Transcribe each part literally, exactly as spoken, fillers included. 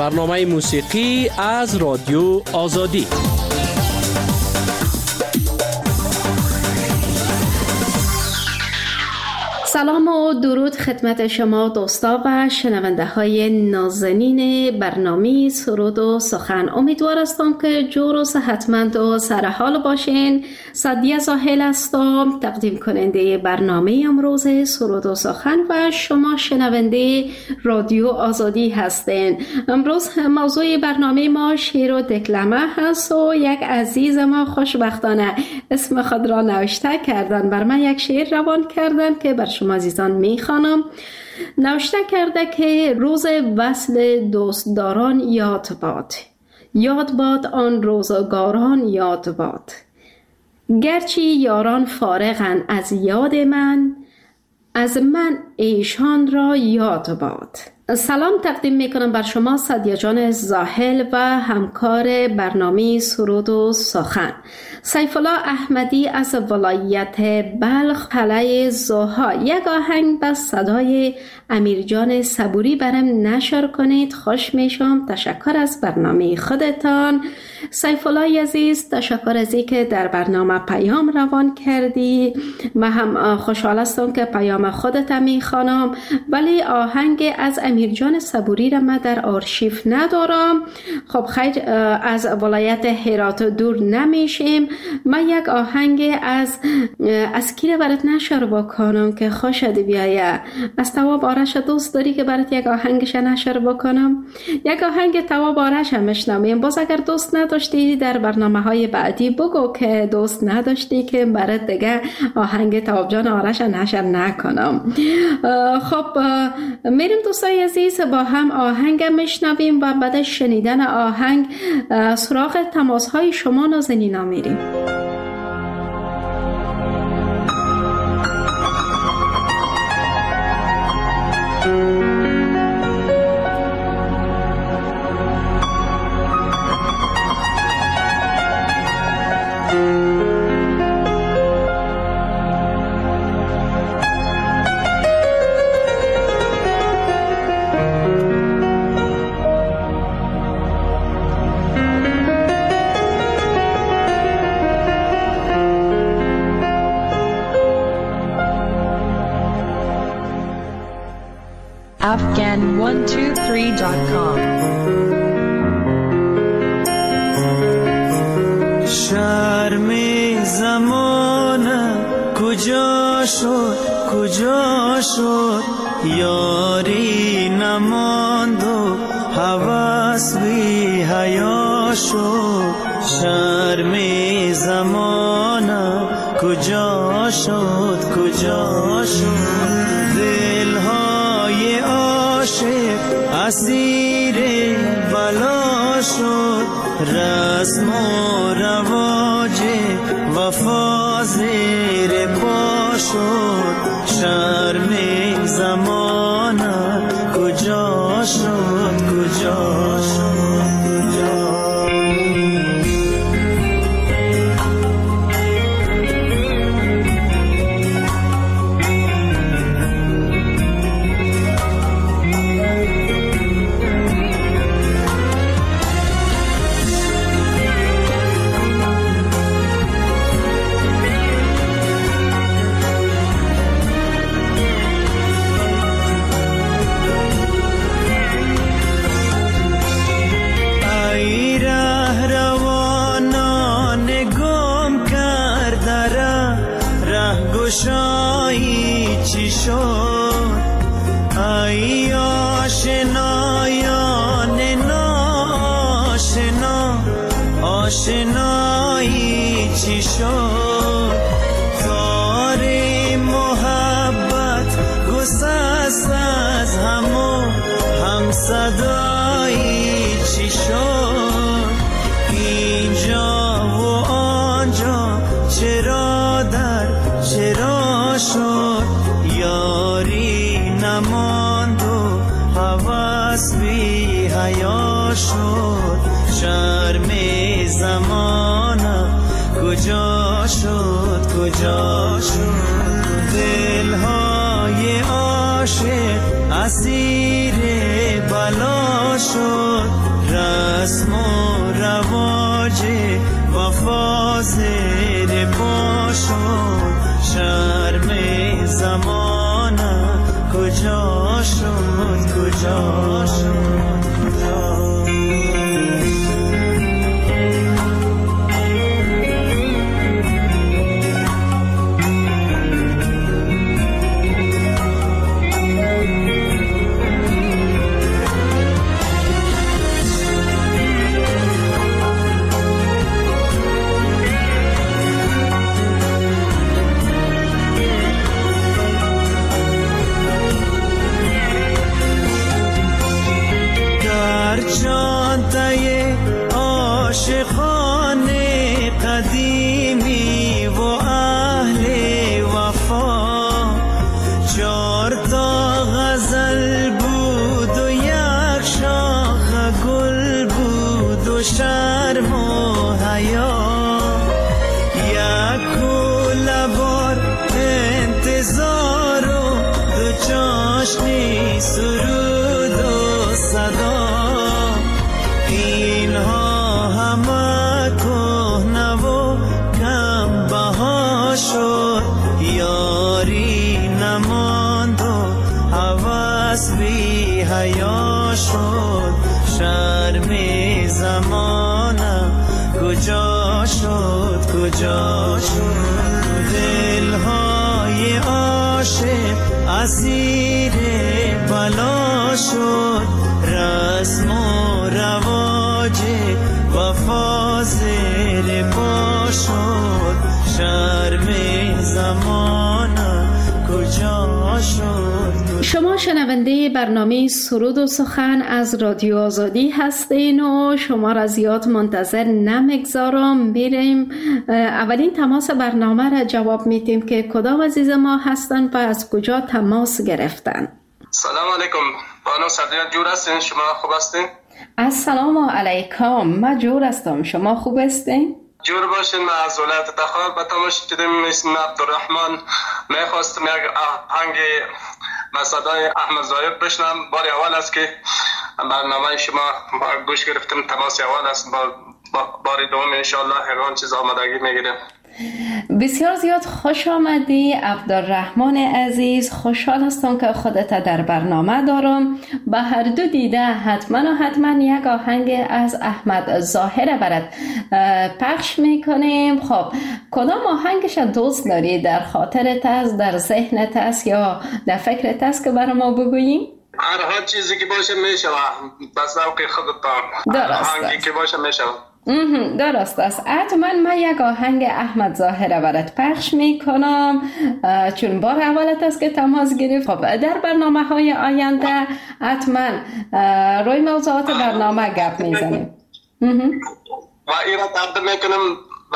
برنامه موسیقی از رادیو آزادی. سلام و درود خدمت شما دوستا و شنونده های نازنین برنامه سرود و سخن. امیدوار هستم که جور و صحتمند و سرحال باشین. سعدیه زاهل هستم، تقدیم کننده برنامه امروز سرود و سخن و شما شنونده رادیو آزادی هستین. امروز موضوع برنامه ما شعر و دکلمه هست و یک عزیز ما خوشبختانه اسم خود را نوشته کردن، بر من یک شعر روان کردن که بر شما عزیزان میخوانم. نوشته کرده که روز وصل دوستداران یاد باد، یاد باد آن روزگاران یاد باد، گرچه یاران فارغن از یاد من، از من ایشان را یاد باد. سلام تقدیم میکنم بر شما سعدیه جان زاهل و همکار برنامه سرود و سخن. سیف الله احمدی از ولایت بلخ قلعه زوها یک آهنگ به صدای امیر جان صبوری برام نشر کنید، خوش میشم. تشکر از برنامه خودتان سیف الله عزیز، تشکر از اینکه در برنامه پیام روان کردی. من هم خوشحال هستم که پیام خودت میخوانم، ولی آهنگ از امیر جان صبوری را من در آرشیو ندارم. خب خیر، از ولایت هرات دور نمیشیم. من یک آهنگ از از کی برات نشر بکنم که خوشت بیایه؟ از تواب آرش دوست داری که برات یک آهنگش نشر بکنم؟ یک آهنگ تواب آرش هم میشنویم. باز اگر دوست نداشتی در برنامه های بعدی بگو که دوست نداشتی که برات دیگه آهنگ تواب جان آرش نشر نکنم. خب میریم دوستای عزیز با هم آهنگ میشنویم و بعد شنیدن آهنگ سراغ تماس های شما نازنینا میریم. afghan one two three dot com. شرم زمانه کجا شد کجا شد، یاری نماند و هوس بی حیا شد. شرم زمانه کجا شد کجا شد، دلهای عاشق اسیر بلا شد. رسم و رواج وفا زیر پا شد. شرم زمانه کجا شد کجا شد کجا. گشایی چی شد، ای آشنایان ناشنا، آشنایی چی شد. تار محبت گسست از همو هم صدایی چی شد. اینجا و آنجا چرا در چرا شد، یاری نماند و هوس بی حیا شد. شرم زمانه کجا شد کجا شد، دلهای عاشق اسیر بلا شد، رسم و رواج وفا زیر پا شد، شرم زمانه کجا شد کجا شد کجا. جانتای عاشقان قدیمی و اهل وفا، چار تا غزل بود و یک شاخ گل بود و شرم و حیا، یک کوله بار انتظار و دو چاشنی سرود و صدا، شد یاری نماند و حواس بی حیا شد، شرم زمانه کجا شد کجا شد. دلهای عاشق اسیر بلا شد، رسم و رواج وفا زیر پا شد، شرم زمانه کجا شد. شما شنونده برنامه سرود و سخن از رادیو آزادی هستین و شما را زیاد منتظر نمیگذارم، بریم اولین تماس برنامه را جواب میدیم که کدام عزیز ما هستن و از کجا تماس گرفتن. سلام علیکم بانو صدیق، جور هستین؟ شما خوب هستین؟ السلام علیکم، من جور هستم، شما خوب هستین؟ جور باشین. من از ولایت تخار به تماس دیدم، اسم عبدالرحمن. میخواستم یک آهنگ با صدای احمد ظاهر بشنم. بار اول است که برنامه شما گوش گرفتم، تماس اول است. بار دوم انشاءالله هر چیز آمادگی میگیرم. بسیار زیاد خوش آمدی عبدالرحمن عزیز، خوشحال هستم که خودت در برنامه دارم. به هر دو دیده حتما و حتما یک آهنگ از احمد ظاهر برات پخش میکنیم. خب کدام آهنگش دوست داری؟ در خاطرت است، در ذهنت است یا در فکرت است که برای ما بگوییم؟ هر چیزی که باشه میشه، بس ذوق خودت. آهنگی که باشه میشه. درست است. حتما من یک آهنگ احمد ظاهر برات پخش میکنم چون بار اولت است که تماس گرفت. خب در برنامه های آینده حتما روی موضوعات برنامه گپ میزنیم و این را تقدیم میکنم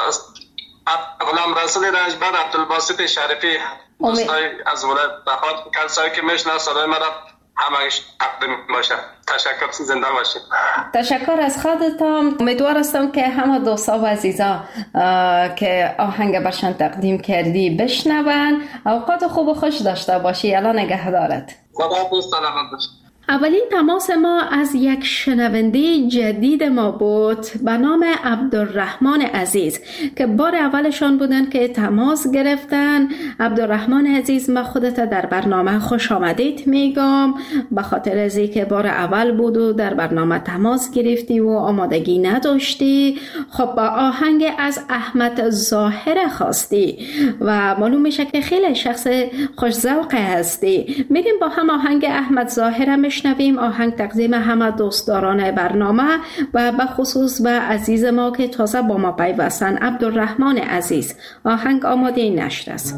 غلام رسول رنجبر، عبدالباسط شریفی، دوستای از ولایت تخار، کسایی که میشناسن صدای مرا همش تقدیم باشه. تشکر، زنده باشید. تشکر از خودتان. امیدوار هستم که همه دوستا و عزیزا که آهنگ برشان تقدیم کردی بشنون. اوقات خوب و خوش داشته باشی. الله نگهدارت. خدا حافظ، سلامت باشی. اولین تماس ما از یک شنونده جدید ما بود به نام عبدالرحمن عزیز که بار اولشان بودن که تماس گرفتن. عبدالرحمن عزیز، من خودت در برنامه خوش آمدید میگم، به خاطر از اینکه بار اول بود و در برنامه تماس گرفتی و آمادگی نداشتی. خب با آهنگ از احمد ظاهر خواستی و معلوم میشه که خیلی شخص خوش ذوق هستی. میریم با هم آهنگ احمد ظاهر شنویم. آهنگ تقدیم همه دوستداران برنامه و به خصوص به عزیز ما که تازه با ما پیوستن، عبدالرحمن عزیز. آهنگ آماده نشده است.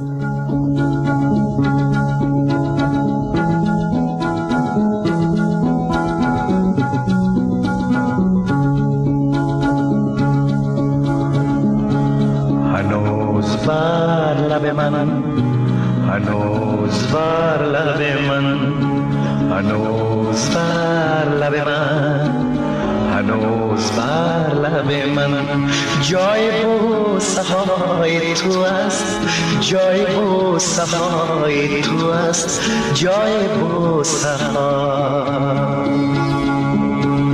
هنوز بر لب من، هنوز بر لب من، هنوز بر لب من، هنوز بر لب من جای بوسه های تو است، جای بوسه های تو است، جای بوسه ها.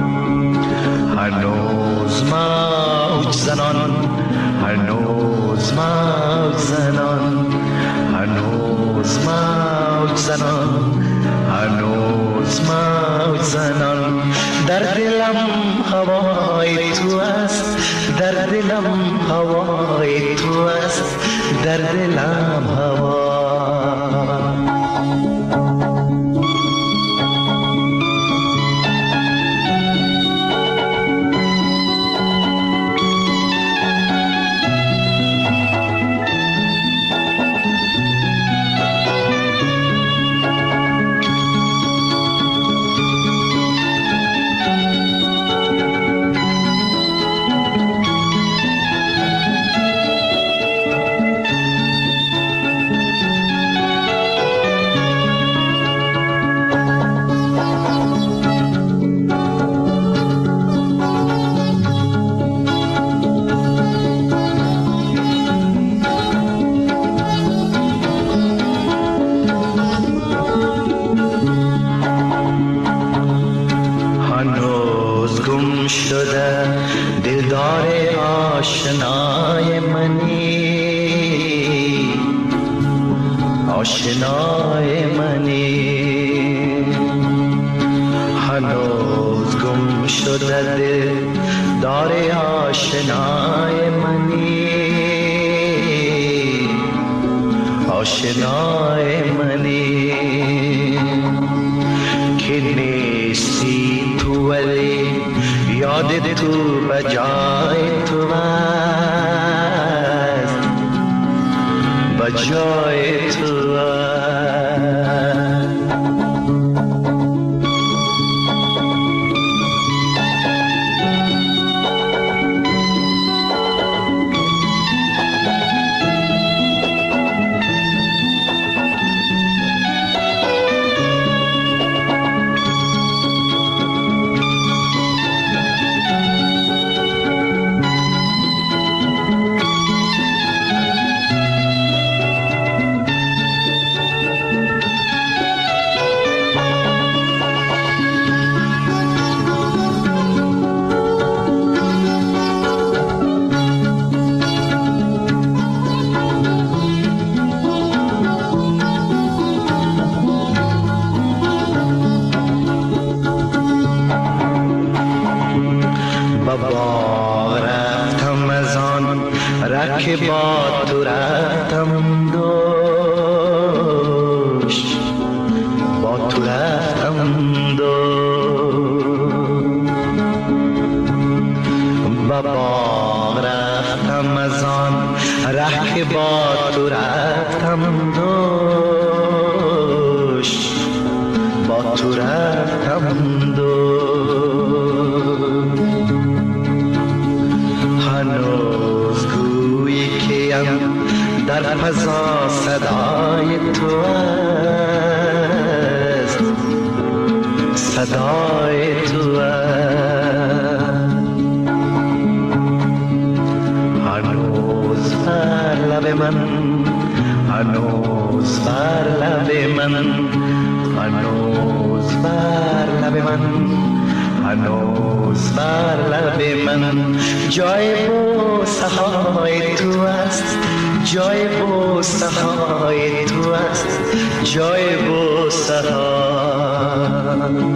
هنوز موج زنان، هنوز موج زنان، هنوز موج زنان. در دلم هوای تو است، در دلم هوای تو است، در دلم هوا. آشنای منی، آشنای منی، هنوز گم شده دل دار آشنای منی، آشنای منی. که نیستی تو ولی یاد تو بجای تو است، بجای تو است. که با تو رفتم دوش، با تو رفتم دوش، با باغ رفتم از آن ره که با تو رفتم دوش، با تو رفتم دوش. هنوز در فضا صدای تو است، صدای تو است. هنوز بر لب من، هنوز بر لب من، هنوز بر لب من، هنوز بر لب من جای بوسه های تو است، جای بوسه های تو است، جای بوسه ها.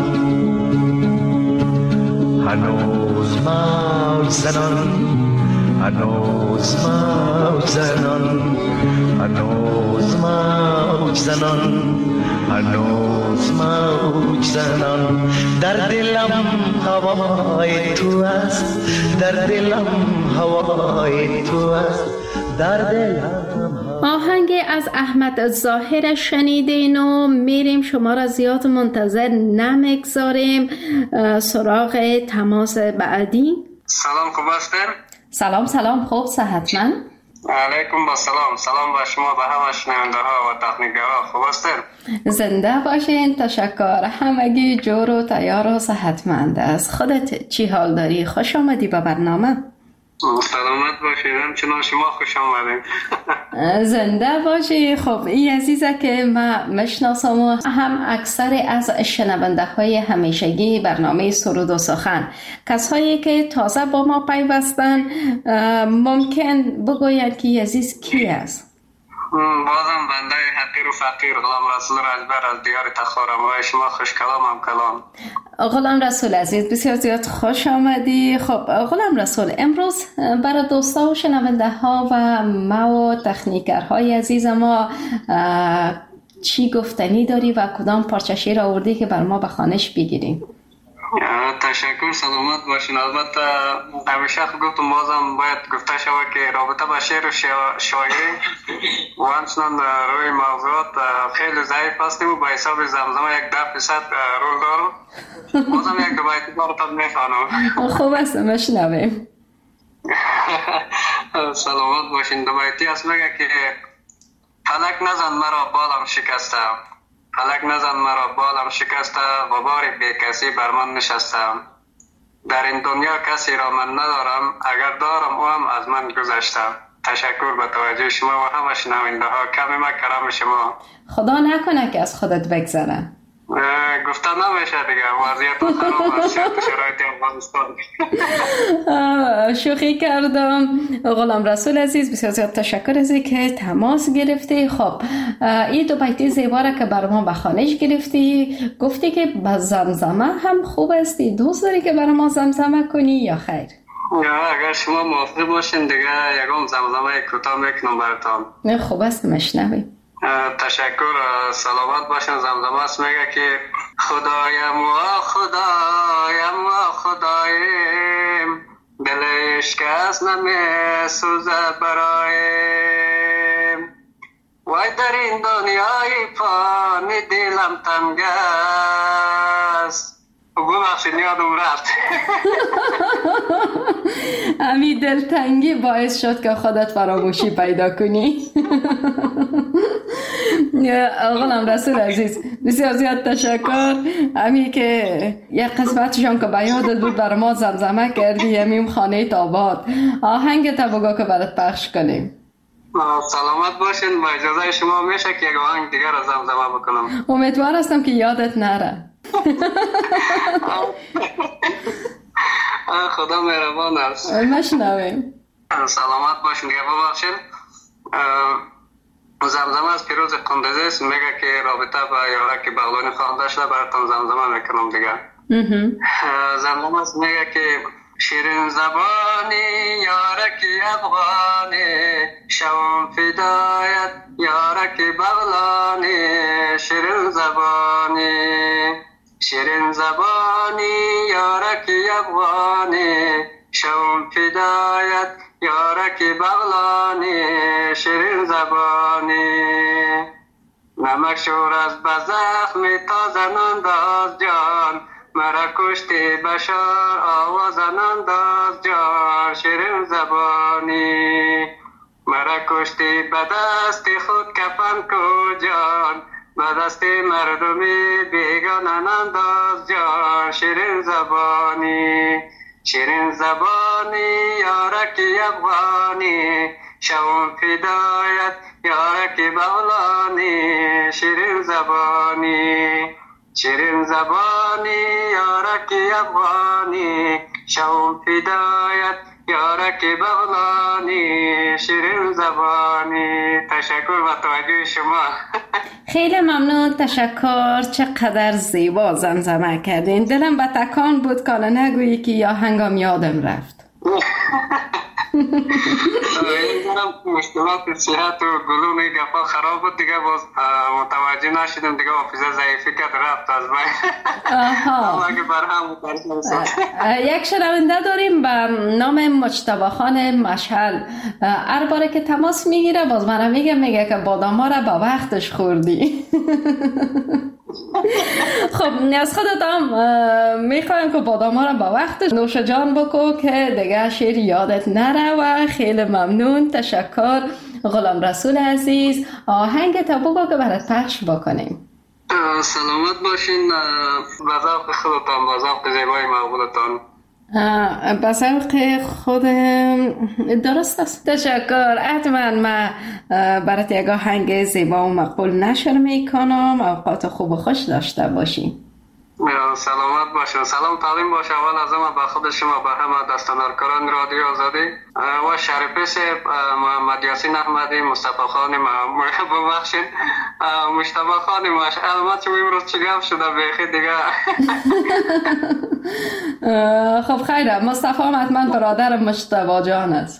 هنوز موج زنان، هنوز موج زنان، هنوز موج زنان، هنوز موج زنان. در دلم هوای تو است، در دلم هوای تو است، در دلم. آهنگ از احمد ظاهر شنیدین و میریم شما را زیاد منتظر نمیگذاریم. سراغ تماس بعدی. سلام، خوب هستین؟ سلام سلام، خوب صحتمند؟ علیکم با سلام. سلام با شما، به همه شنونده ها و تکنیک‌ها. خوب هستین؟ زنده باشین. تشکر. همگی جور و تیار و صحتمند است. خودت چی حال داری؟ خوش آمدی به برنامه. سلامت باشید، همچنان شما خوش آمدید. زنده باشی. خب این عزیزه که من مشناسم و هم اکثر از شنونده های همیشگی برنامه سرود و سخن، کسایی که تازه با ما پیوستن، ممکن بگوید که عزیز کی است؟ بازم بنده حقیر و فقیر غلام رسول رجبر از دیار تخارم و شما خوش کلام هم کلام. غلام رسول عزیز بسیار زیاد خوش آمدی. خب غلام رسول، امروز برای دوستا و شنونده ها و ما و تکنیکرهای عزیز ما چی گفتنی داری و کدام پارچه شعر آوردی که بر ما به خوانش بگیریم؟ تشکر، سلامت باشین. البته همیشه گفتم بازم باید گفته شود که رابطه با شعر و شاعری و همچنان روی موضوعات خیلی ضعیف هستیم و به حساب زمزمه یک ده فیصد رول دارم. بازم یک دو بیتی براتون میخوانم. خوب است، مشنویم. سلامت باشین. دو بیتی هست میگه که فلک نزن مرا بالم شکسته، فلک نزن مرا بالم شکسته، غبار بی کسی بر من نشسته. در این دنیا کسی را من ندارم، اگر دارم او هم از من گذشته. تشکر به توجه شما و همه شنونده ها. کمی ما کرم شما. خدا نکنه که از خودت بگذره. گفتن نمیشه دیگه، وضعیت خراب است، شرایط افغانستان. شوخی کردم. غلام رسول عزیز بسیار زیاد تشکر از که تماس گرفتی. خب این دو بیتی زیبا را که بر ما به خوانش گرفتی، گفتی که به زمزمه هم خوب استی. دوست داری که بر ما زمزمه کنی یا خیر؟ اگر شما موافق باشین دیگه یکم زمزمه کوتاه میکنم براتون. خوب است، مشنویم. تشکر، سلامت باشن. زمزمه است میگه که خدایم و خدایم و خدایم، دل عشق از نمی سوزه برایم، وای در این دنیای فانی دلم تنگ است. ببخشید یادم رفت. امی دلتنگی باعث شد که خودت فراموشی پیدا کنی. غلام رسول عزیز بسیار زیاد تشکر. امی که یک قسمتشان که به یادت بود بر ما زمزمه کردی، امیم خانه تاباد. آهنگ تا بگو که برات پخش کنیم. سلامت باشین. با اجازه شما میشه که یک آهنگ دیگر را زمزمه بکنم؟ امیدوار هستم که یادت نره. خدا مهربان است. مشنویم. سلامت باشین. دیگه ببخشید زمزمه از پیروز قندزی است، میگه که رابطه با یارک بغلانی خوانده شده، براتون زمزمه میکنم دیگه. زمزمه است میگه که شیرین زبانی یارک افغانی، شوم فدایت یارک بغلانی. شیرین زبانی شیرین زبانی یارک افغانی، شوم فدایت یارک بغلانی. شیرین زبانی نمک شور از بزخم تازه ننداز جان، مرا کشتی بشار آواز ننداز جان. شیرین زبانی مرا کشتی به دست خود کفن کو جان، به دست مردمی بیگانه ننداز جان. شیرین زبانی شیرین زبانی یارک افغانی، شوم فدایت یارک بغلانی. شیرین زبانی شیرین زبانی یارک افغانی، شوم فدایت یارک بغلانی. شیرین زبانی. تشکر و توجه شما. خیلی ممنون، تشکر. چقدر زیبا زمزمه کردین. دلم به تکان بود که نگویی که یا هنگام یادم رفت. مشکلات صحت و گلوم یک گفا خراب بود دیگه، باز متوجه نشدم دیگه، حافظه ضعیفی کرد رفت از بین. آها. یک شنونده داریم به نام مجتبی خان مشهل. هر باره که تماس میگیره باز من میگه میگه که باداما را با وقتش خوردی. خب از خودت هم میخوایم که باداما را با وقتش نوش جان بکو که دیگه شعر یادت نره. و خیلی ممنون، تشکر غلام رسول عزیز. آهنگ تا بگو که برات پخش بکنیم. سلامت باشین. با ذوق خودتان، با ذوق زیبای مقبولتان. به ذوق خود درست است. تشکر. حتما من برات یک آهنگ زیبا و مقبول نشر میکنم. اوقات خوب و خوش داشته باشین. سلامت باشین. سلام تعلیم باشه اول از همه به خود شما، به همه دستاندرکاران رادیو آزادی و شریفیس محمد یاسین احمدی، مصطفی خان ببخشید مجتبی خان ماش البته امروز چه گپ شده بیخی دیگه. خب خیره، مصطفی حتما برادر مجتبی جان است.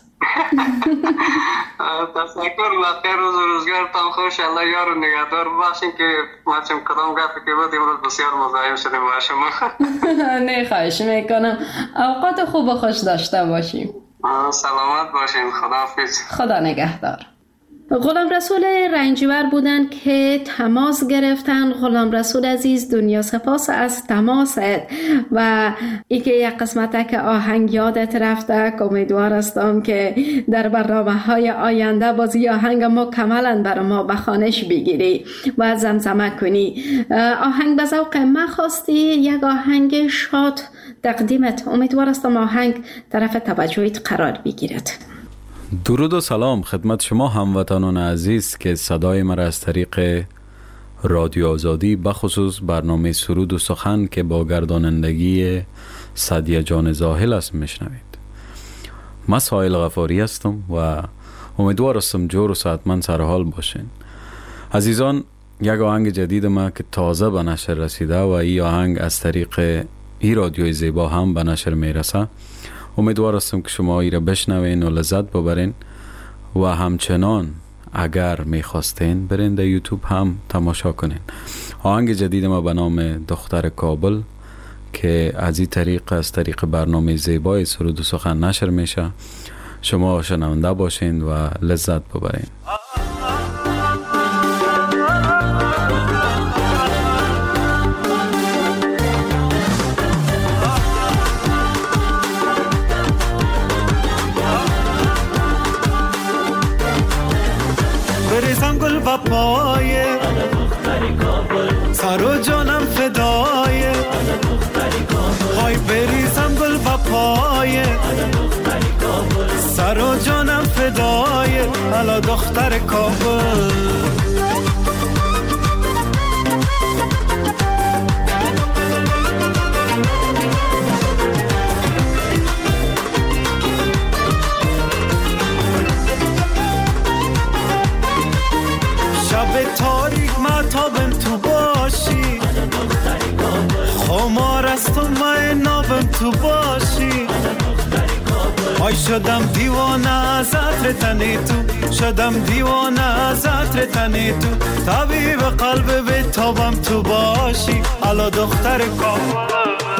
تشکر. بخیر روز و روزگارتان خوش. الله یار و نگهدار باشین که ما چم کدام گپی که بود امروز بسیار مزاحم شدیم با شما. نه خواهش میکنم. اوقات خوب و خوش داشته باشیم. سلامت باشین. خداحافظ. خدا نگهدار. غلام رسول رنجبر بودن که تماس گرفتن. غلام رسول عزیز دنیا سپاس از تماست و ای که یک قسمت که آهنگ یادت رفته. امیدوار هستم که در برنامه های آینده بازی آهنگ مکملا بر ما بخوانش بگیری و زمزمه کنی. آهنگ به ذوق من خواستی، یک آهنگ شاد تقدیمت. امیدوار هستم آهنگ طرف توجهت قرار بگیرد. درود و سلام خدمت شما هموطنان عزیز که صدای مرا از طریق رادیو آزادی بخصوص برنامه سرود و سخن که با گردانندگی سعدیه جان زاهل است میشنوید. من سایل غفاری هستم و امیدوار هستم جور و صحتمند سر حال باشین. عزیزان، یک آهنگ جدید ما که تازه به نشر رسیده و این آهنگ از طریق این رادیوی زیبا هم به نشر میرسه. امیدوار هستم که شما ای را بشنوین و لذت ببرین و همچنان اگر میخواستین برین در یوتیوب هم تماشا کنین. آهنگ جدید ما به نام دختر کابل که از این طریق از طریق برنامه زیبای سرود و سخن نشر میشه. شما شنونده باشین و لذت ببرین. بریزم گل و پایه سر و جانم فدایه، های بریزم گل و پایه سر و جانم فدایه، حالا دختر کابل. شب تاریک مطابم تو باشی، خمار است و من نابم تو باشی. های شدم دیوانه از عطر تنی تو، شدم دیوانه از عطر تنی تو، طبیب قلب به تابم تو باشی، حالا دختر کابل.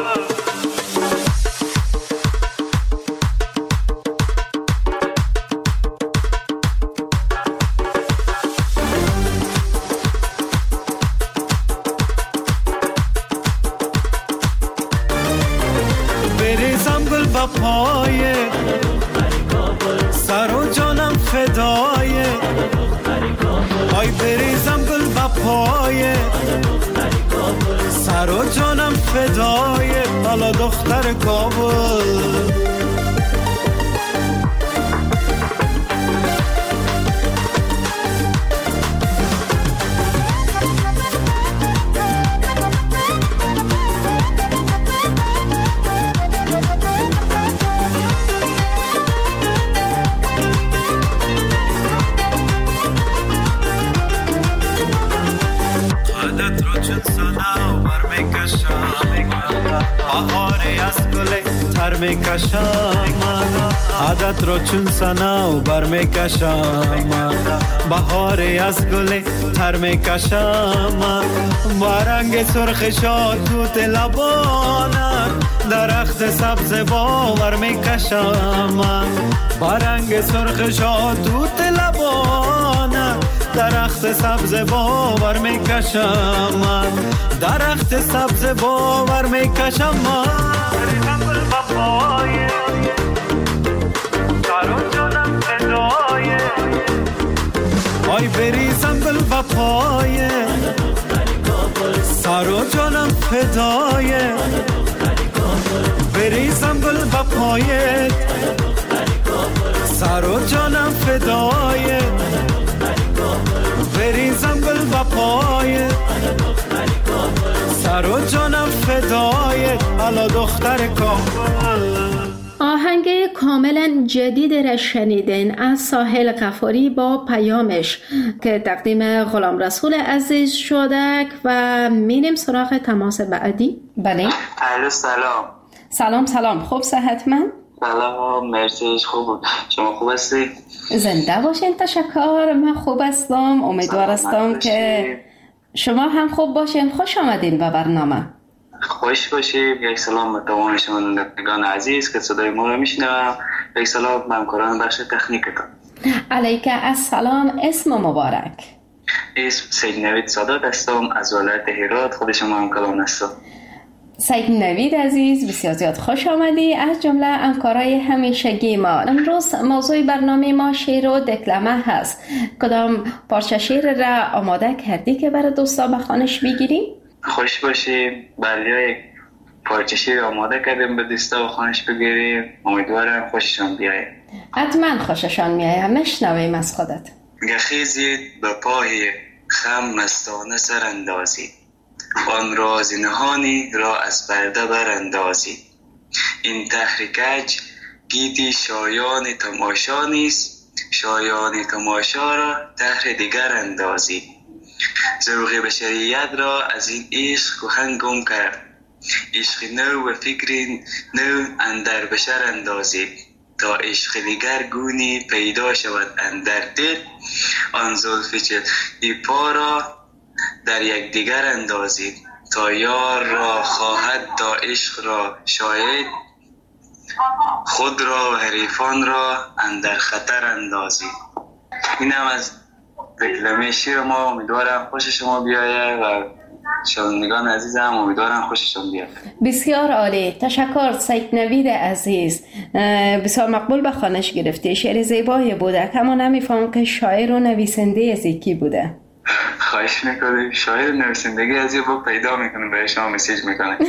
پایه سر و جانم فدایه، های بریزم گل و پایه سر و جانم فدایه، حالا دختر کابل. بهاری از گل تر میکشم، عادت رو چون سنا و بر میکشم، بهاری از گل تر میکشم، با رنگ سرخ شاد توت لبانم، درخت سبز باور میکشم، با رنگ سرخ شاد توت لبانم، درخت سبز باور میکشم، درخت سبز باور میکشم. بریزم گل و پایه سر و جانم فدایه، ای بریزم گل و پایه سر و جانم فدایه، بریزم بریزم گل با پایت، سر و جانم فدایت، بریزم گل با پایت، سر و جانم فدایت، الا دختر کامل. آهنگ کاملا جدید را شنیدین از ساحل غفاری با پیامش که تقدیم غلام رسول عزیز شده و میریم سراغ تماس بعدی. بله الو سلام. سلام سلام، خوب صحتمند؟ سلام مرسی، خوب. شما خوب هستی؟ زنده باشین. تشکر، من خوب هستم. امیدوار هستم که شما هم خوب باشین. خوش آمدین به برنامه. خوش باشید. یک سلام به تمام شنوندگان عزیز که صدای ما رو میشنوم. یک سلام به همکاران بخش تکنیکتون. علیک السلام. اسم مبارک؟ اسم سید نوید سادات هستم از ولایت هرات. خود شما هم کلام هستم. سید نوید عزیز، بسیار زیاد خوش آمدی. از جمله همکارای همیشگی ما، امروز موضوع برنامه ما شعر و دکلمه هست. کدام پارچه شعر را آماده کردی که برای دوستا به خوانش بگیریم؟ خوش باشیم. بله، یک پارچه شعر آماده کردیم به دوستا به خوانش بگیریم. امیدوارم خوششان بیاید. حتما خوششان میاید. مشنویم از خودت. گخیزید به پای خم مستانه سر اندازید، آن راز نهانی را از پرده براندازید. این تحریکج گیتی شایان تماشا نیست، شایان تماشا را تحر دیگر اندازید. ذوق بشریت را از این عشق کهن گم کرد، عشق نو و فکر نو اندر بشر اندازید. تا عشق دیگر گونی پیدا شود اندر دل، آن زلف چلی پا را در یک دیگر اندازید. تا یار را خواهد تا عشق را شاید، خود را و حریفان را اندر خطر اندازید. این هم از دکلمه شیر ما. امیدوارم خوش شما بیاید و شنوندگان عزیزم امیدوارم خوششون بیاد. بسیار عالی، تشکر سید نوید عزیز. بسیار مقبول به خوانش گرفتی. شعر زیبایی بوده، اما نمیفهم که شاعر و نویسنده از کی بوده. خواهش میکنم. شاعر نویسندگی از یه با پیدا میکنه برای شما مسیج میکنه.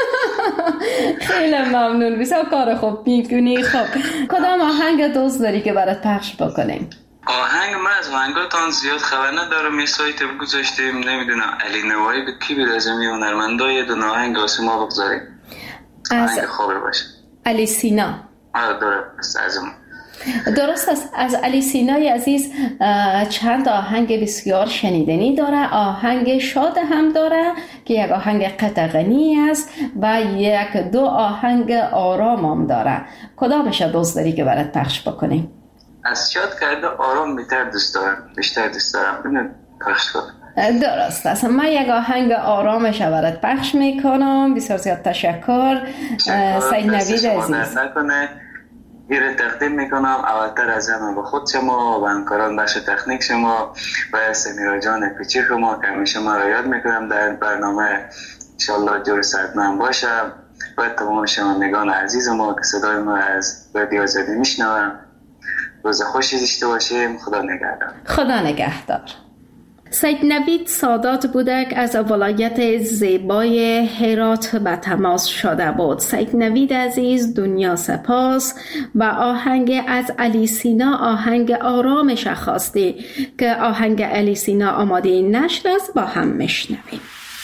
خیلی ممنون، بسیار کار خوب میکنی. خب کدام آهنگ دوست داری که برات پخش بکنیم؟ آهنگ من از آهنگاتان زیاد خبر ندارم. یه سایت گذاشتیم، نمیدونم علی نوایی به کی بید از این هنرمندای دو آهنگ واسه ما بگذاریم. آهنگ خوبه باشه. علی سینا. آره درست از اون. درست است. از علی سینای عزیز چند آهنگ بسیار شنیدنی داره. آهنگ شاد هم داره که یک آهنگ قطغنی است و یک دو آهنگ آرام هم داره. کدامش دوست داری که برات پخش بکنیم؟ از شاد کرده آرام بیشتر دوست دارم. بیشتر دوست دارم. اینو پخش کن. درست است. من یک آهنگ آرامش برات پخش میکنم. بسیار زیاد تشکر سید نوید عزیز. ایره تقدیم میکنم اولتر از همه به خود شما و همکاران بخش تکنیک شما و سمیرا جان پیچی شما که همیشه ما را یاد میکنم در برنامه. انشالله جور صحتمند باشم و تمام شنوندگان عزیز ما که صدای ما از رادیو آزادی میشنوم. روز خوشی داشته باشیم. خدا نگهدار. خدا نگهدار. سید نوید سادات بودک از ولایت زیبای هرات به تماس شده بود. سید نوید عزیز، دنیا سپاس. و آهنگ از علی سینا، آهنگ آرامش خواستی که آهنگ علی سینا آماده نشر است، با هم میشنویم.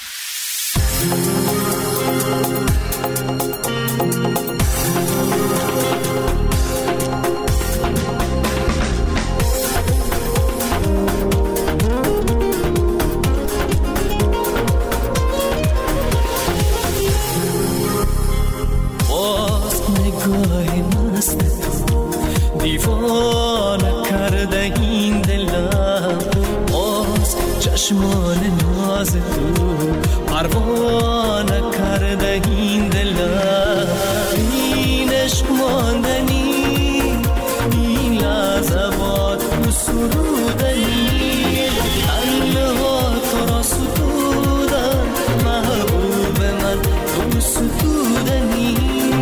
دیوانه کرده این دلم، باز چشمان ناز تو پروانه کرده این دلم. این عشق ماندنی، این لحظه با تو سرودنی، تنها تو را ستودم محبوب من، تو ستودنی.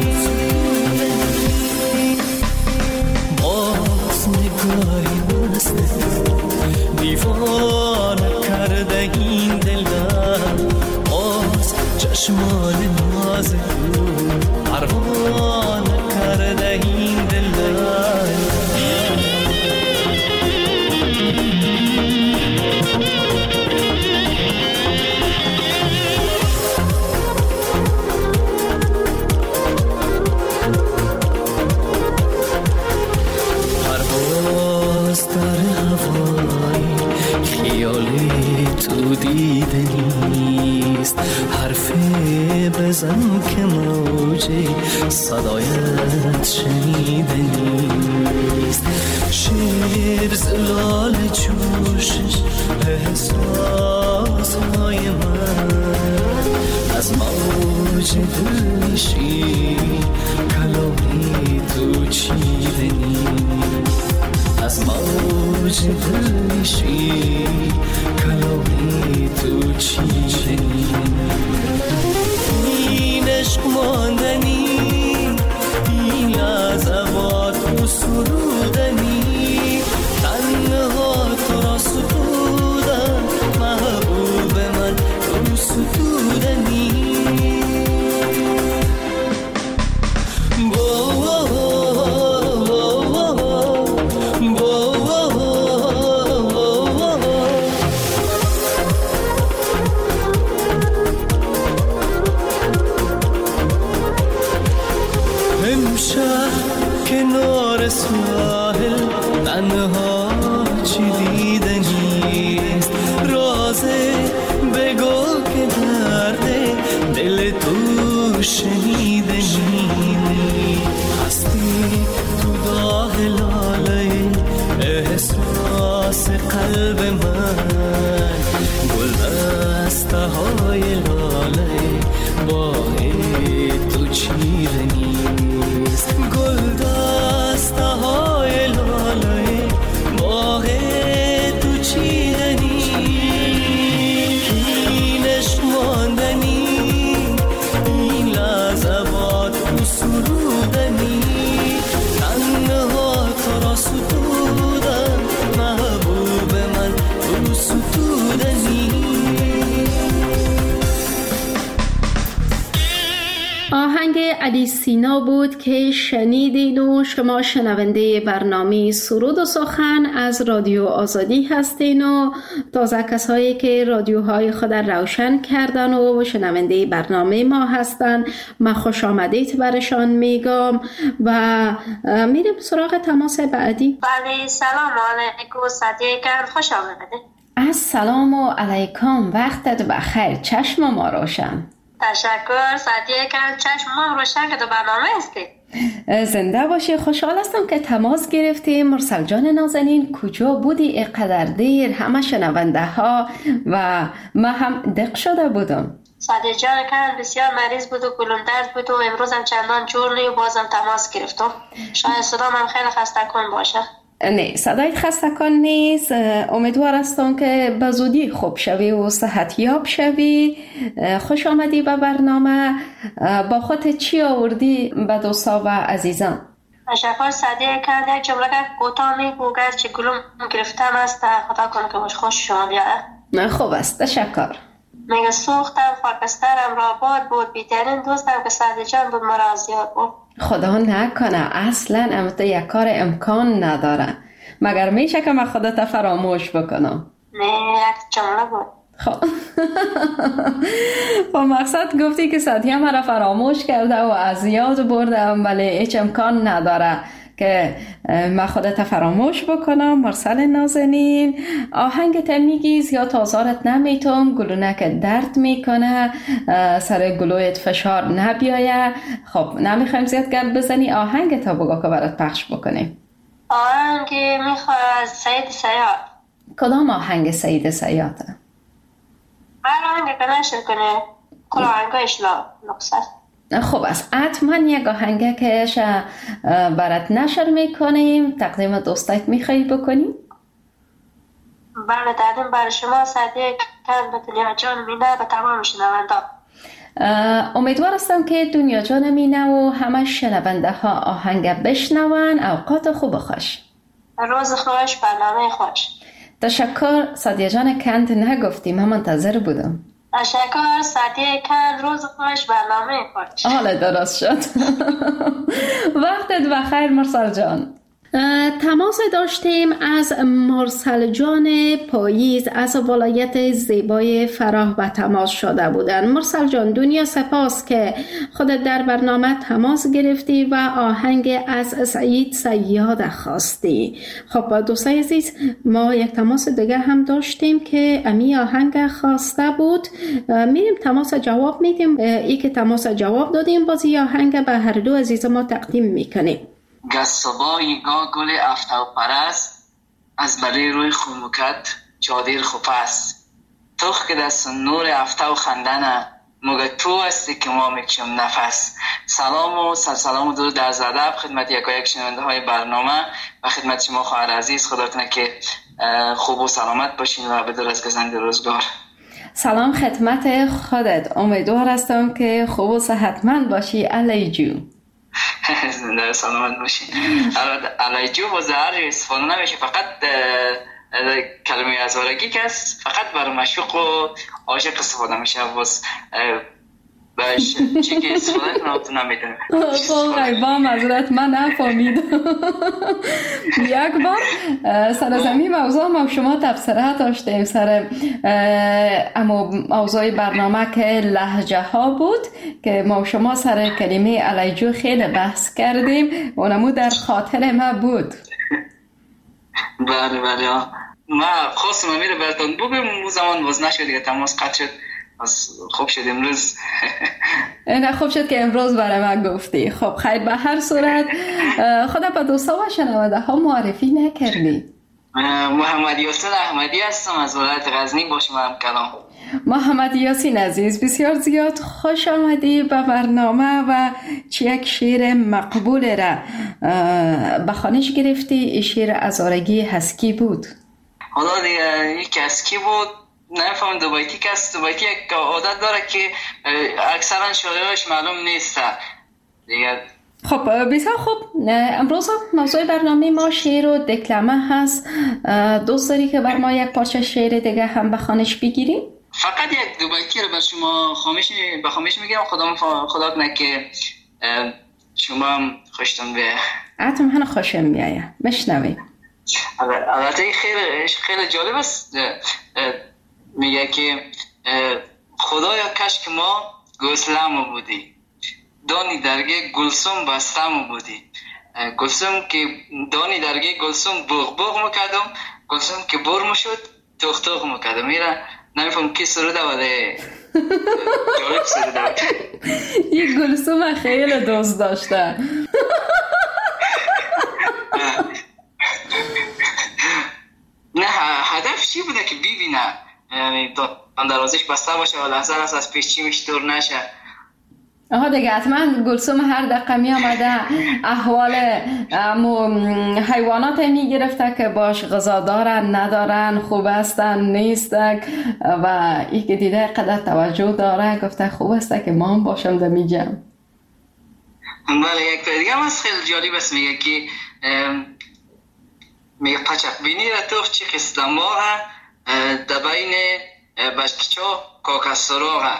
دیوانه کرده این دلم، باز چشمان ناز تو پروانه تو دیده نیست، حرف بزن که موج صدایت شنیده نیست. شعر زلال جوشش احساس های من، از موج دلشی کلامی تو چیده نیست. از موج دلشی کلامی تو چیده نیست. این عشق ماندنی، این لحظات تو سرودنی، تنها تو را سرودن محبوب من تو سرودنی. کنار ساحل تنها چی دیده نیست، رازه بگو که درد دل تو شنیده نیست. هستی تو داغ لاله احساس قلب من، گل دسته های لاله باه تو چیده نیست. گل دسته های لاله باغ تو چیده نیست. این عشق ماندنی، این لحظات تو سرودنی، تنها تو را ستودن محبوب من تو ستودنی. آهنگ علی سینا بود که شنیدین و شما شنونده برنامه سرود و سخن از رادیو آزادی هستین و تازه کسایی که رادیوهای خود روشن کردن و شنونده برنامه ما هستن، من خوش آمدید برشان میگم و میریم سراغ تماس بعدی. بله، سلام علیکم صدیقان، خوش آمدید. السلام علیکم، وقتت بخیر، چشم ما روشن. تشکر صدیقان، چشم ما روشن که تو برنامه هستی. زنده باشی. خوشحال هستم که تماس گرفتیم. مرسل جان نازنین کجا بودی اینقدر دیر؟ همه شنونده ها و من هم دق شده بودم. صدیق جان کن بسیار مریض بود و گلوم درد بود و امروز هم چندان جور نی و بازم تماس گرفتم. شاید صدام هم خیلی خسته کن باشه. نه، صدایت خسته کن نیست. امیدوار هستم که به زودی خوب شوی و صحتیاب شوی. خوش آمدی به برنامه. با خودت چی آوردی به دوستا و عزیزان؟ تشکر صدیق کن. یک جمله کوتاه میگو گرچه گلوم گرفتم است، خدا کنه که باش خوش شما بیاره. خوب است، تشکر. میگه سوختم خاکسترم را باد بود، بیترین دوستم که صدیق جان بود مرا زیاد بود. خدا نکنه، اصلا امت یک کار امکان نداره. مگر میشه که من خودت فراموش بکنم؟ نه، یک جمله بود. خب با مقصد گفتی که سطحی مرا فراموش کرده و از یاد بردم، ولی هیچ امکان نداره که من خودت فراموش بکنم. مرسل نازنین، آهنگت میگی زیاد آزارت نمیتم، گلونک درد میکنه، سر گلویت فشار نبیایه. خب نمیخوایم زیاد گرد بزنی، آهنگت بگو که برات پخش بکنیم. آهنگ میخواد از سید سیاد. کدام آهنگ سید سیاده؟ هر آهنگ که نشر کنه، کل آهنگایش نقصه. خب است، حتما یک آهنگه که برات نشر میکنیم، تقدیم دوستایت میخوایی بکنیم؟ بله، تقدیم برای شما صدیق کن به دنیا جان مینه به تمام شنونده. امیدوار هستم که دنیا جان مینه و همه شنونده ها آهنگ بشنون. اوقات خوب خوش. روز خوش، برنامه خوش. تشکر صدیق جان کند نگفتی، من منتظر بودم. تشکر صدیق کن، روز خوش، برنامه خوش. حالا درست شد. وقتت بخیر مرسل جان. تماس داشتیم از مرسل جان پاییز از ولایت زیبای فراه به تماس شده بودن. مرسل جان، دنیا سپاس که خودت در برنامه تماس گرفتی و آهنگ از سعید صیاد خواستی. خب دوستای عزیز، ما یک تماس دیگه هم داشتیم که امی آهنگ خواسته بود. میریم تماس جواب میدیم. ای که تماس جواب دادیم بازی آهنگ به هر دو عزیز ما تقدیم میکنیم. گستبای گا گل افتو پرست از برای روی خموکت چادر خوپست توخ که دست نور افتو خندنه مگه تو هستی که ما میکشم نفس. سلام و سلام و درود در ادب خدمت یک و یک شنونده های برنامه و خدمت شما خواهر عزیز. خدا کنه که خوب و سلامت باشین و بدور از گزند روزگار. سلام خدمت خودت، امیدوار هستم که خوب و صحتمند باشی علی جون. زنده سلامت باشین. علی جو با زهر استفاده نمیشه، فقط کلمه ازارگی که است فقط برای مشوق و عاشق استفاده میشه. باز باش چی که استفاده کنم نمیدونم. خب با معذرت من نفهمیدم. یک بار سر زمین موضوع ما شما تبصره داشتیم سر اما موضوع برنامه که لهجه ها بود که ما شما سر کلمه علیجو خیلی بحث کردیم، اونمو در خاطر ما بود. بله بله ما خواستم امیر براتون بگم اون زمان باز نشد دیگه، تماس قطع شد. خوب شد امروز. نه خوب شد که امروز برای من گفتی. خب خیر، به هر صورت خدا با دوستا و شنونده ها معرفی نکردی. محمد یاسین احمدی هستم از ولایت غزنی، با شما هم کلام. محمد یاسین عزیز، بسیار زیاد خوش آمدی به برنامه و چی یک شعر مقبول را به خوانش گرفتی. شعر ازارگی هسکی بود. حالا دیگه یک هسکی بود، نفهم دو بیتی که است. دو بیتی یک عادت داره که اکثرا شعرهاش معلوم نیست دیگه. خب بسیار خوب، امروز موضوع برنامه ما شعر و دکلمه هست. دوست داری که بر ما یک پارچه شعر دیگه هم به خوانش بگیریم؟ فقط یک دو بیتی رو بر شما خامش به خامش میگم. خدا خدا کنه که شما هم خوشتون بیایه. حتما من خوشم میایه. بشنویم. البته خیلی خیلی جالب است. میگه که خدایا کاش که ما گوسلم بودی، دانی درگه گلسوم بستم بودی. گلسوم که دانی درگه گلسوم بوغ بوغ میکردم، گلسوم که بر میشد توخ توخ میکردم. میره نمیفهم کی سروده ولی جالب سروده. یک گلسوم خیلی دوست داشته. نه هدف چی بوده که ببینه یعنی دروازش بسته باشه و لحظه لحظه از پیش چی میشه دور نشه. آها دیگه حتما گلسوم هر دقیقه می آمده احوال حیوانات می گرفته که باش غذا دارن ندارن، خوب هستن نیستن و ای که دیده قدر توجه داره گفته خوب هسته که ما هم باشم در می جمع. بله یک تا دیگه هم از خیلی جالب است. میگه که میگه پچق بینی را توخ چی خستماغه دبین بشکچا کاکستراغه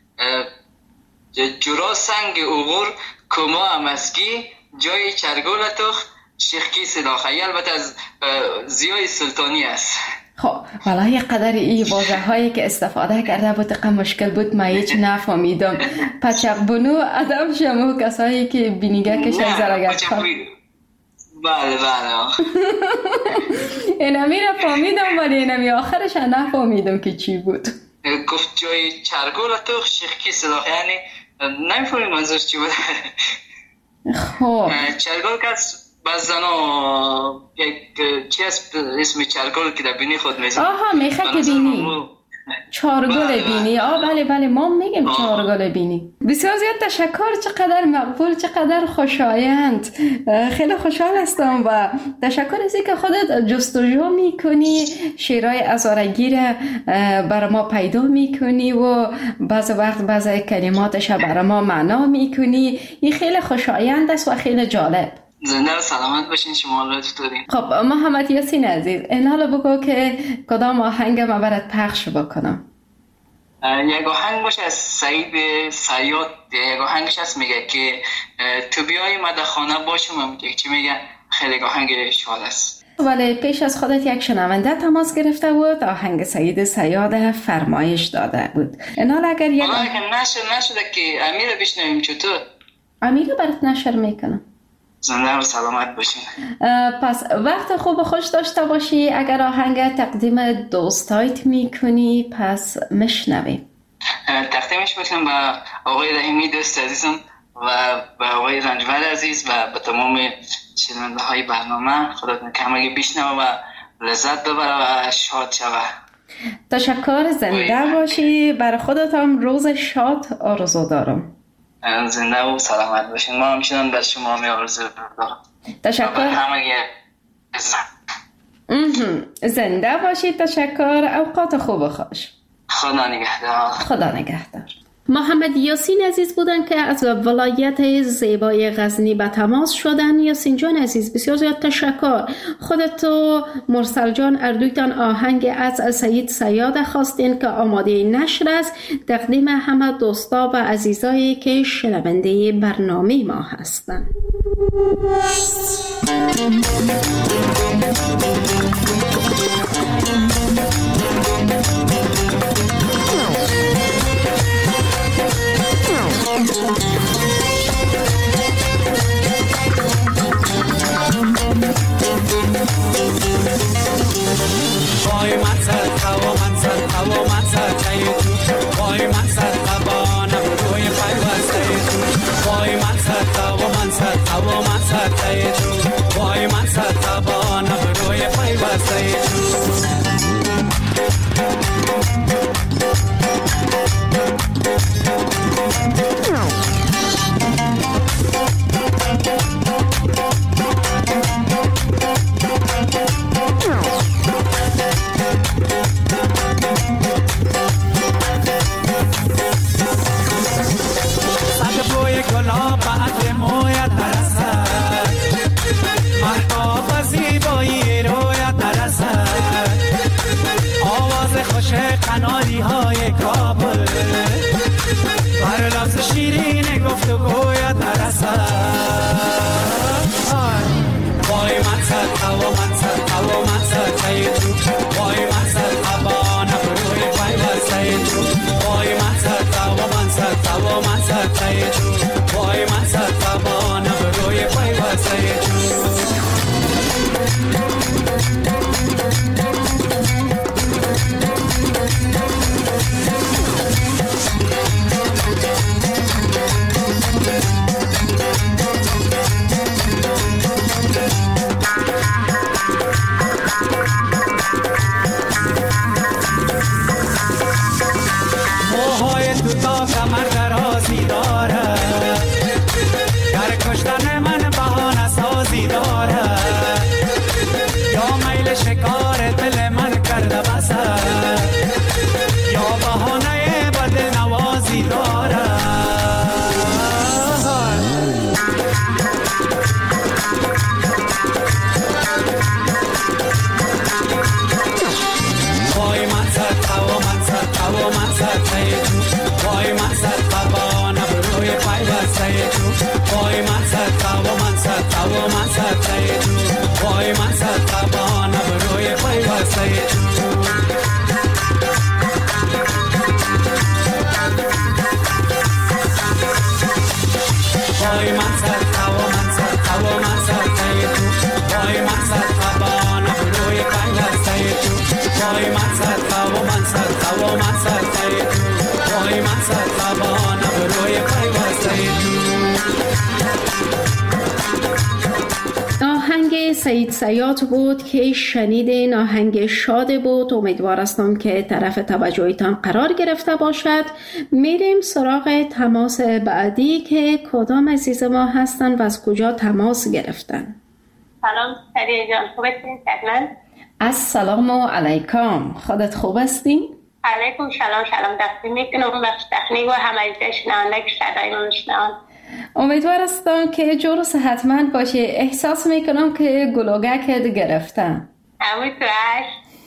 جورا سنگ اوغور کما امسکی جای چرگول توخ شیخکی صداخه. البته از زیای سلطانی است. خب والا یک قدر ای واژه هایی که استفاده کرده بود دقیقا مشکل بود، ما هیچ نفهمیدم. پچق بنو ادم شمو کسایی که بینیگه کشن زرگت کن. بله بله اینمی را فهمیدم ولی اینمی آخرش نفهمیدم که چی بود. گفت جای چرگول توخ شیخکی صداخه، یعنی نمیفهمید منظور چی بود. خب چرگول که بعض زنا یک چی هست اسم چرگول که در بینی خود میزن. آها میخه که بینی چارگل بینی. آه بله بله ما میگیم چارگل بینی. بسیار زیاد تشکر، چقدر مقبول، چقدر خوشایند. خیلی خوشحال هستم و تشکر از اینکه خودت جستجو میکنی، شعرهای ازارگی را برای ما پیدا میکنی و بعض وقت بعض کلماتش برای ما معنا میکنی. این خیلی خوشایند است و خیلی جالب. زنده و سلامت باشین. شما لطف دارین. خب محمد یاسین عزیز، این حالا بگو که کدام آهنگ ما برات پخش بکنم. یک آهنگ باشه از سعید صیاد. یک آهنگش هست میگه که تو بیای مده خانه باشم. میگه چی میگه؟ خیلی آهنگ شاد است. ولی پیش از خودت یک شنونده تماس گرفته بود، آهنگ سید صیاد فرمایش داده بود. اینال اگر یک آهنگ نشر نشده که امیر بشنویم چطور؟ امیر برات نشر میکنم. زنده و سلامت باشین. پس وقت خوب خوش داشته باشی. اگر آهنگ تقدیم دوستایت میکنی پس میشنویم. تقدیمش میکنم به آقای رحیمی دوست عزیزم و به آقای رنجور عزیز و به تمام شنونده های برنامه. خدا کمگی بشنوه و لذت ببره و شاد شوه. تشکر، زنده باشی. برای خودت هم روز شاد آرزو دارم. زنده و سلامت باشین. ما همچنان بر شما می آرزو دارم. تشکر. همگی زنده باشی. تشکر. اوقات خوب و خوش. خدا نگهدار. خدا نگهدار. محمد یاسین عزیز بودن که از ولایت زیبای غزنی به تماس شدن. یاسین جان عزیز بسیار زیاد تشکر. خودت و مرسل جان اردویتان آهنگ از سید صیاد خواستین که آماده نشر است. تقدیم همه دوستا و عزیزایی که شنونده برنامه ما هستند. وای من سر هوا من سر هوا من سر تای تو وای من سر هوا نبروی پیوسته تو وای من سر هوا من سر هوا من سر تای تو وای من سر هوا نبروی پیوسته تو قناری های کابل بر لفظ شیرین گفت و گوید نرسد. وای من سر هوا من سر هوا من سر تای تو وای من سر هوا نبروی پیوسته تو وای من سر هوا من سر هوا من سر تای تو وای من سر هوا نبروی پیوسته تو سید صیاد بود که شنیدین. آهنگ شاد بود. امیدوار هستم که طرف توجهتان قرار گرفته باشد. میریم سراغ تماس بعدی که کدام عزیز ما هستن و از کجا تماس گرفتن. سلام سریع جان، خوب هستین؟ السلام علیکم. خودت خوب هستی؟ علیکم سلام. سلام دستی میکنم بخش تکنیک و همه شنونده که صدای ما میشنون. امیدوار هستم که جور و صحتمند باشی. احساس میکنم که گلوگکت گرفتم. امیدوار.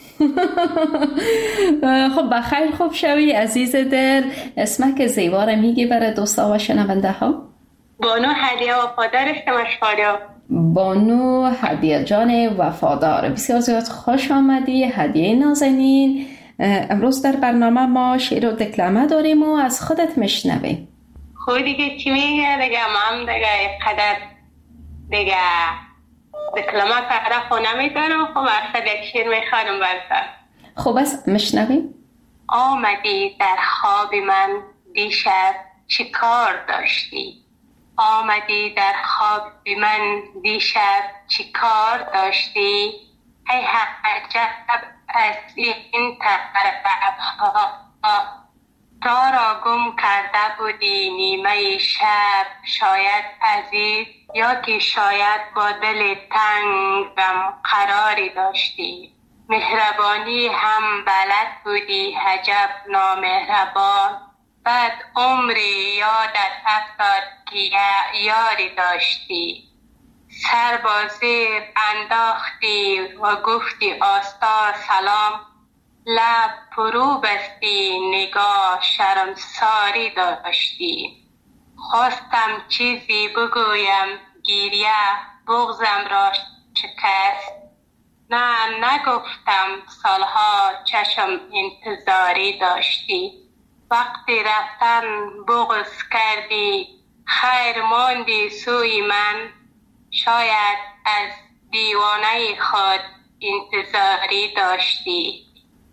خب بخیر خوب شوی عزیز دل. اسمک زیبا رو میگی برای دوستا و شنونده ها؟ بانو هدیه وفادار شما شفاریا. بانو هدیه جان وفادار. بسیار زیاد خوش آمدی هدیه نازنین. امروز در برنامه ما شعر و دکلمه داریم و از خودت میشنویم. خوی دیگه چی میگه دیگه؟ ما هم دیگه قدر دیگه دکلمه فقره خونه میدارم. خب اصلا یک شعر میخوانم برسن. خب بس میشنویم. آمدی در خواب من دیشب چی کار داشتی؟ آمدی در خواب من دیشب چی کار داشتی؟ ای عجب از این طرفها را را گم کرده بودی نیمه شب، شاید عزیز یا که شاید با دل تنگم قراری داشتی. مهربانی هم بلد بودی عجب نامهربان، بعد عمری یادت افتاد که یاری داشتی. سر با زیر انداختی و گفتی آستا سلام، لب فرو بستی نگاه شرمساری داشتی. خواستم چیزی بگویم گریه بغزم را شکست، نه نگفتم سالها چشم انتظاری داشتی. وقتی رفتن بغض کردی خیر ماندی سوی من، شاید از دیوانه خود انتظاری داشتی.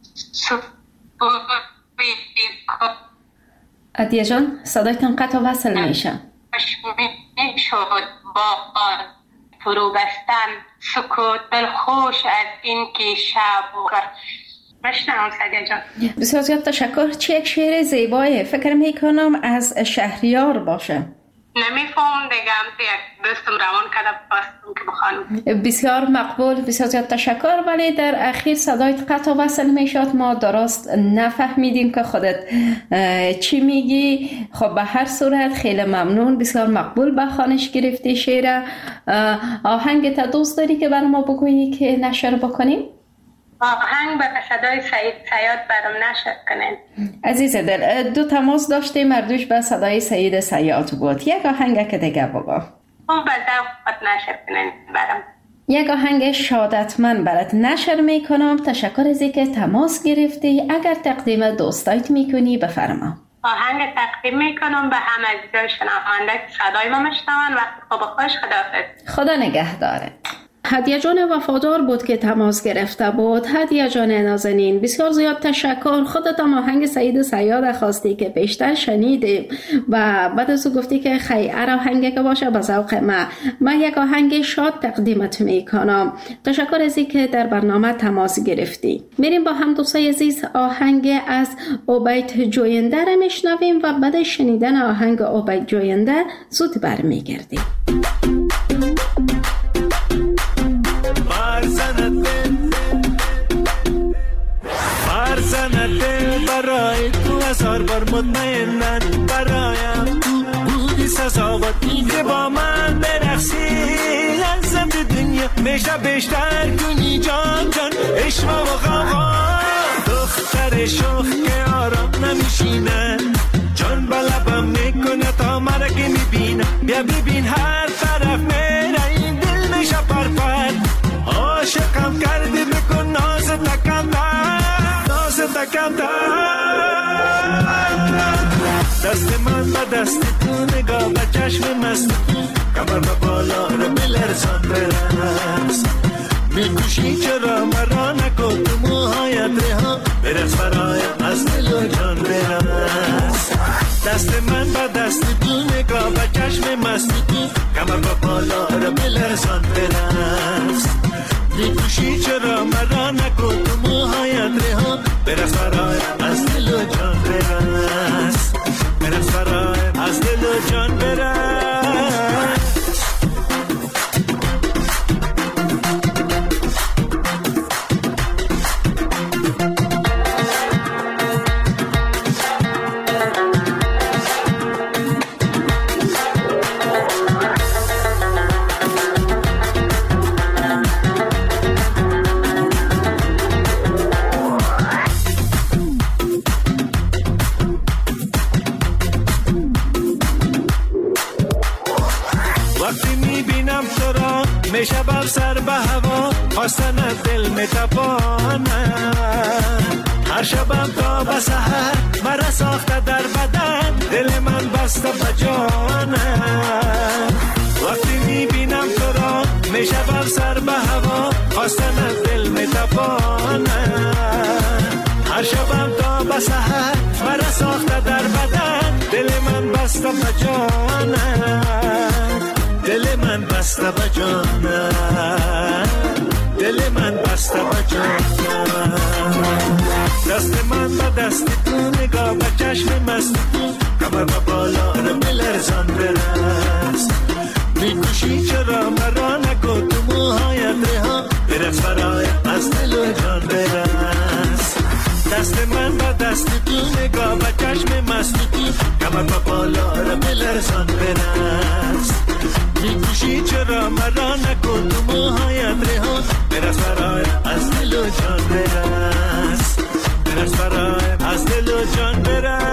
عدیه جان صدایتان قطع و وصل میشه. شد با فرو بستن سکوت دلخوش از این که شب بشنم. سعدیه جان بسیار زیاد تشکر. چه یک شعر زیبایه. فکر میکنم از شهریار باشه. نمیفهم دیگه هم یک دوستم روان کرده باستم که بخوانم. بسیار مقبول. بسیار زیاد تشکر. ولی در اخیر صدایت قطع و وصل میشد. ما درست نفهمیدیم که خودت چی میگی. خب به هر صورت خیلی ممنون. بسیار مقبول به خوانش گرفتی شعر. آهنگ تا دوست داری که برای ما بگویی که نشر بکنیم؟ آهنگ به صدای سعید صیاد برام نشر کنین. عزیز دل دو تماس داشتیم، مردوش به صدای سعید صیاد بود. یک آهنگ که دیگه بگو. اون به ذوقت نشر کنین برام. یک آهنگ شادتمن برات نشر میکنم. تشکر از اینکه تماس گرفتی. اگر تقدیم دوستایت میکنی بفرما. آهنگ تقدیم میکنم به همه عزیزان شنونده که صدای ما میشنون. وقت خوب خوش. خداحافظ. خدا نگهداره. هدیه جان وفادار بود که تماس گرفته بود. هدیه جان نازنین بسیار زیاد تشکر. خودت هم آهنگ سعید صیاد خواستی که پیشتر شنیدیم و بعد از او گفتی که خیر آهنگی که باشه به ذوق ما. من یک آهنگ شاد تقدیمت میکنم. تشکر از اینکه در برنامه تماس گرفتی. میریم با هم دوستای عزیز آهنگ از عبید جوینده را میشنویم و بعد شنیدن آهنگ عبید جوینده زود برمیگردیم. فرزند دل برای تو هزار بار مطمئنن برایم تو بودی سزاوار که با من برقصی لذت دنیا میشه بیشتر کنی جان جان عشق و غوا دختر شوخ که آرام نمیشینه جان بلبم میکنه تا مرا که میبینه بیا ببین هر طرف میره این دل میشه پرپر عاشقم کردی بکن ناز تکم ناز تکم دست من به دست تو نگاه به چشم مست کمر به بالا رو بلرزان برس میکوشی چرا مرا نکن تو موهایت رها برس برایم از دل و جان برس دست من به دست تو نگاه به چشم مست کمر به بالا رو بلرزان برس میکوشی چرا مرا نکن تو موهایت رها برس برایم از دل و جان برس برس برایم از دل و جان برس خواستن دل می تپانه هر شبم تا به سحر مرا ساخته در بدن دل من بسته به جانه وقتی می بینم تو را می شوم سر به هوا خواستن دل می تپانه هر شبم تا به سحر مرا ساخته در بدن دل من بسته به جانه دل من بسته به جانه دل من بسته به جانه دست من به دست تو نگاه به چشم مست تو کمر به بالا رو بلرزان برس میکشی چرا مرا نکن تو موهایت رها برس برای از دل و جان برس دست من به دست تو نگاه به چشم مست تو کمر به بالا رو بلرزان برس میکشی چرا مرا نکن تو موهایت رها برس برای از دل و جان برس برس برای از دل و جان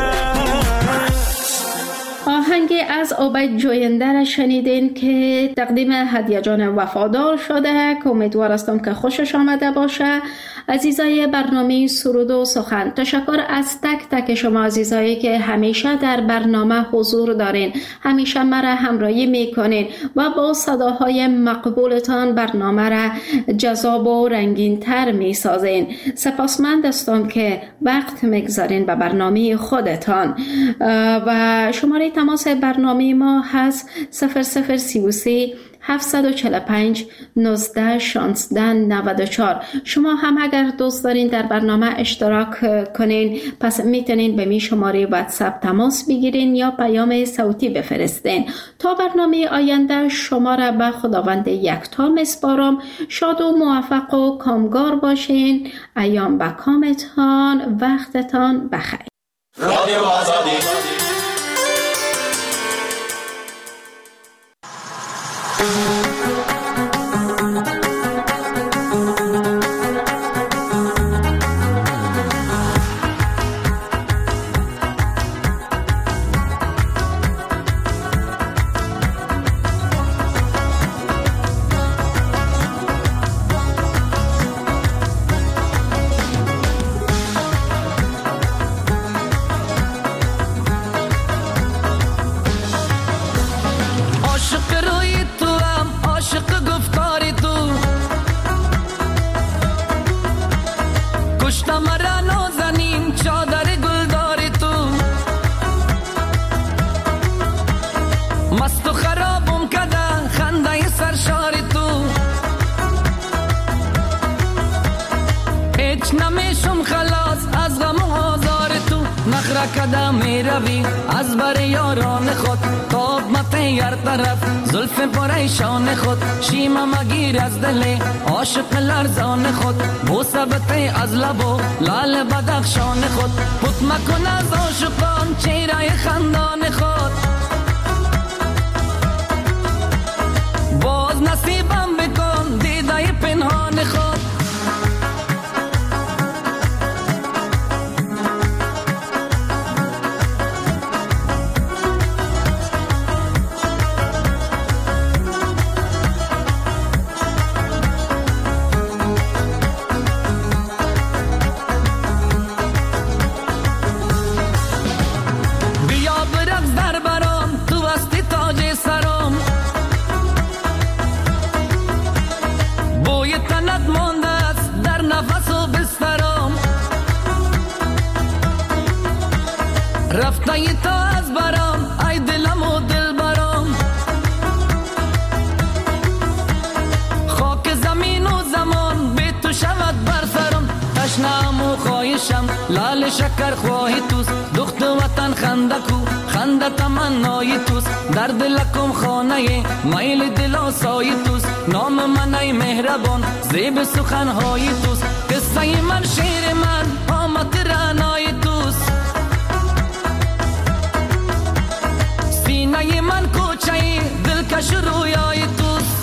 برس. آهنگ از عابد جوینده را شنیدین که تقدیم هدیه جان وفادار شده که امیدوار هستم که خوشش آمده باشه. عزیزای برنامه سرود و سخن، تشکر از تک تک شما عزیزایی که همیشه در برنامه حضور دارین، همیشه مرا همراهی میکنین و با صداهای مقبولتان برنامه را جذاب و رنگین تر میسازین. سپاسمند هستم که وقت میگذارین به برنامه خودتان. و شماره تماس برنامه ما هست صفر صفر سی و سه هفتصد و چهل و پنج نوزده شانزده نود و چهار. شما هم اگر دوست دارین در برنامه اشتراک کنین پس میتونین به می شماره واتساپ تماس بگیرین یا پیام صوتی بفرستین. تا برنامه آینده شما را به خداوند یکتا میسپارم. شاد و موفق و کامگار باشین. ایام به کامتان، وقتتان بخیر. رادیو آزادی. کدام می روی از بر یاران خود تاب متیر طرف زلف پریشان خود شیما مگیر از دل عاشق لرزان خود بوسبت از لبو لال بدخشان خود پت مکن از عاشقان چهره خندان خود باز نصیبم بکن دیده پنهان خود رفتای تو از برام ای دلم و دل برام خاک زمین و زمان به تو شود بر سرم تشنم و خواهشم لال شکر خواهی توست دخت وطن خندکو خنده تمنای توست در دلکم خانه میل دل آسای توست نام من ای مهربان زیب سخنهای توست قصه من شعر من آمد رعنای توست سینه من کوچه دلکش رویای توست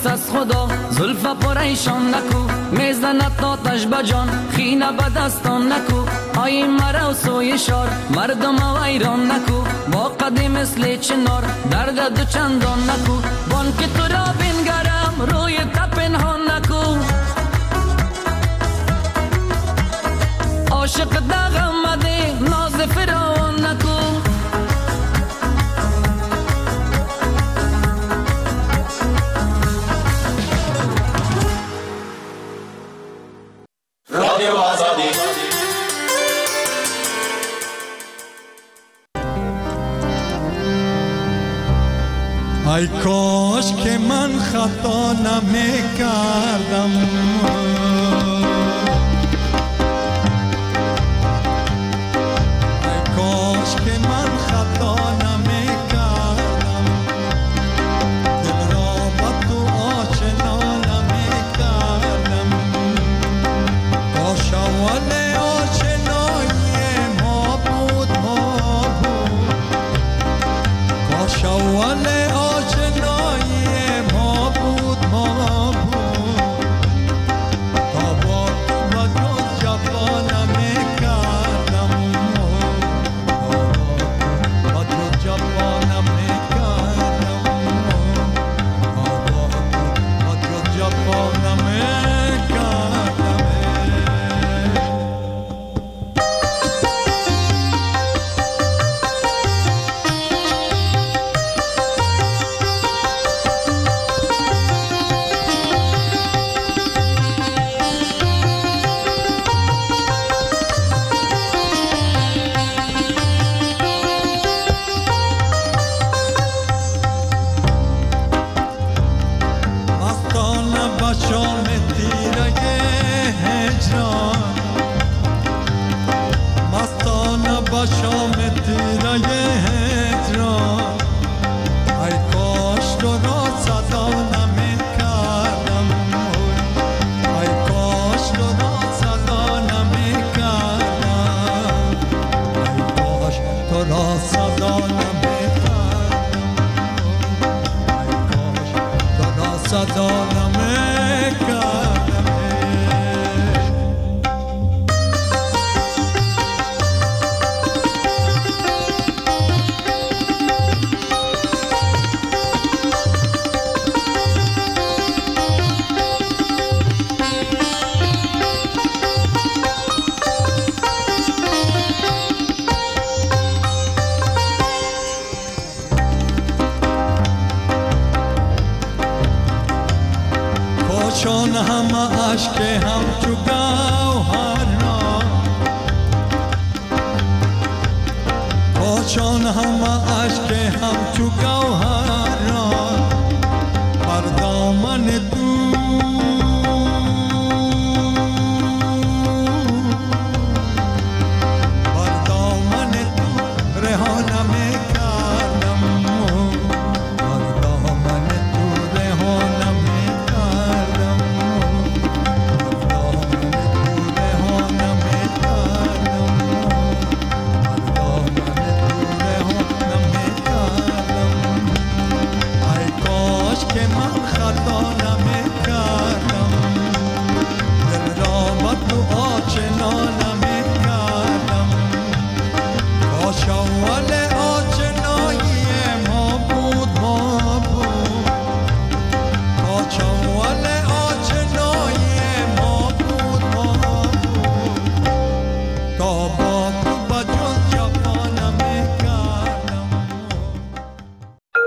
ترس از خدا زلف پریشان نکو میزند آتش بجان خینه به دستان نکو آی مرا و سوی شار مردم ویران نکو با قدی مثل چنار درد دو چندان نکو بان که تو را بینگرم روی تپنهان نکو عاشق دغم مده ناز فراوان نکو رادیو آزادی. ای کاش که من خطا نمی کردم ای کاش که من خطا نمی کردم دل را با تو آشنا نمی کردم کاش اول آشنایی ما بود ما بود کاش اول چون هم عشق هم چو گوهر را چون هم عشق هم چو گوهر